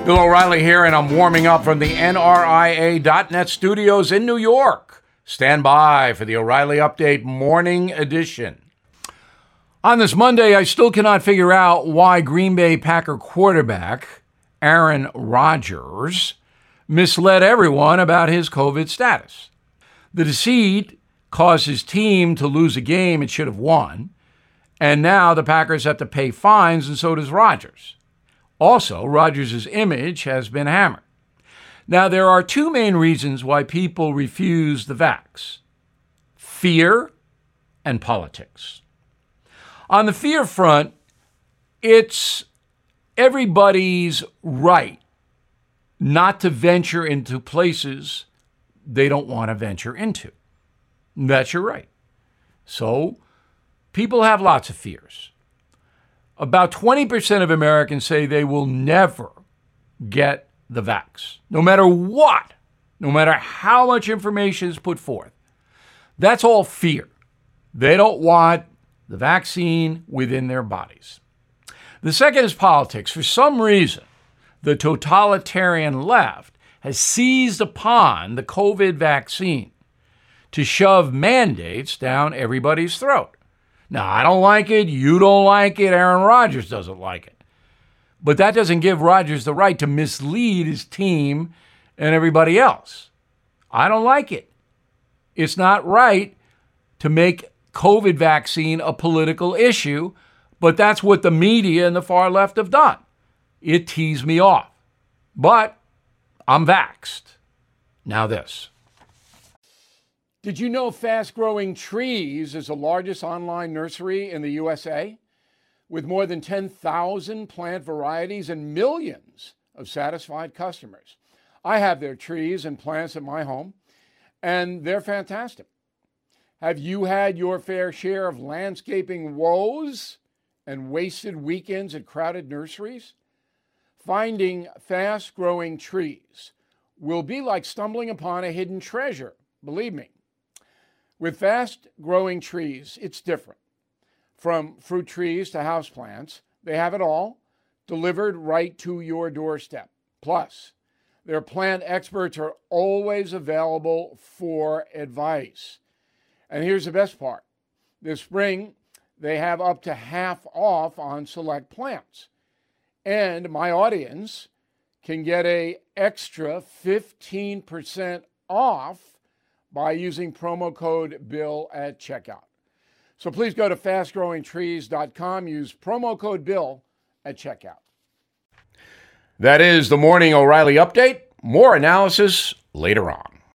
Bill O'Reilly here, and I'm warming up from the NRIA.net studios in New York. Stand by for the O'Reilly Update Morning Edition. On this Monday, I still cannot figure out why Green Bay Packer quarterback Aaron Rodgers misled everyone about his COVID status. The deceit caused his team to lose a game it should have won, and now the Packers have to pay fines, and so does Rodgers. Also, Rodgers' image has been hammered. Now, there are two main reasons why people refuse the vax: fear and politics. On the fear front, it's everybody's right not to venture into places they don't want to venture into. That's your right. So, people have lots of fears. About 20% of Americans say they will never get the vax, no matter what, no matter how much information is put forth. That's all fear. They don't want the vaccine within their bodies. The second is politics. For some reason, the totalitarian left has seized upon the COVID vaccine to shove mandates down everybody's throat. Now, I don't like it, you don't like it, Aaron Rodgers doesn't like it. But that doesn't give Rodgers the right to mislead his team and everybody else. I don't like it. It's not right to make COVID vaccine a political issue, but that's what the media and the far left have done. It teased me off. But I'm vaxxed. Now this. Did you know Fast Growing Trees is the largest online nursery in the USA? With more than 10,000 plant varieties and millions of satisfied customers. I have their trees and plants at my home, and they're fantastic. Have you had your fair share of landscaping woes and wasted weekends at crowded nurseries? Finding Fast Growing Trees will be like stumbling upon a hidden treasure, believe me. With Fast Growing Trees, it's different. From fruit trees to houseplants, they have it all delivered right to your doorstep. Plus, their plant experts are always available for advice. And here's the best part. This spring, they have up to half off on select plants. And my audience can get an extra 15% off by using promo code BILL at checkout. So please go to fastgrowingtrees.com, use promo code BILL at checkout. That is the Morning O'Reilly Update. More analysis later on.